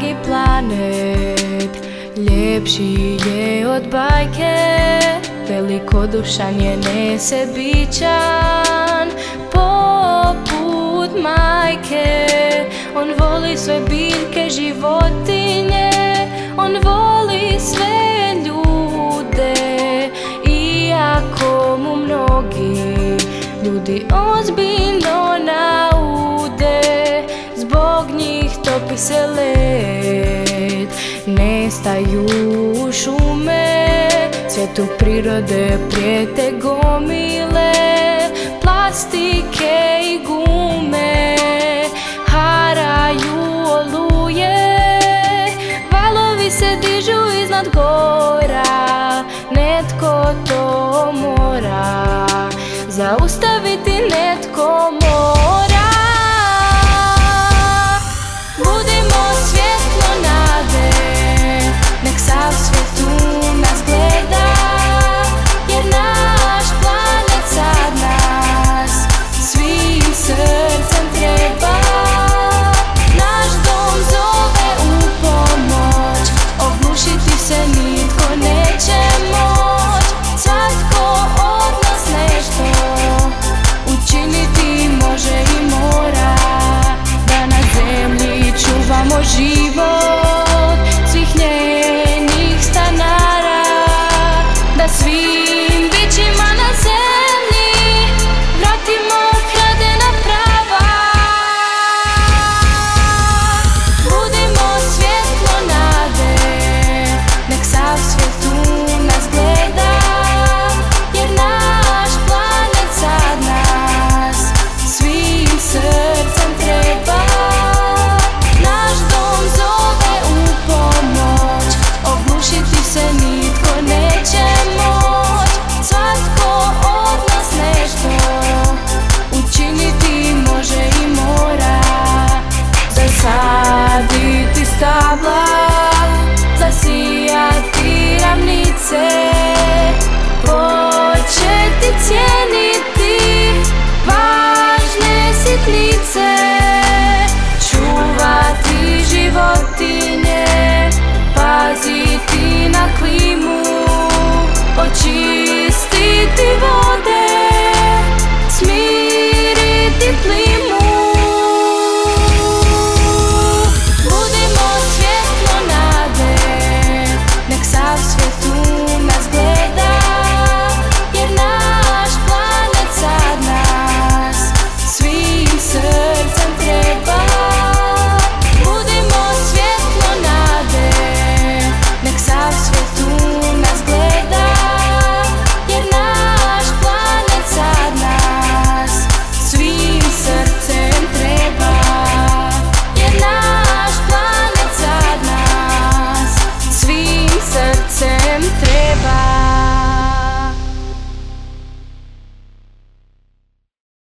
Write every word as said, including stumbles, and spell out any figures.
dragi planet, ljepši je od bajke, velikodušan je nesebičan, poput majke. On voli sve biljke, životinje, on voli sve ljude, iako mu mnogi ljudi ozbiljno naude. Zbog njih topi se led, nestaju šume, svijetu prirode prijete gomile plastike i gume. Haraju oluje, valovi se dižu iznad gora, netko to mora zaustaviti.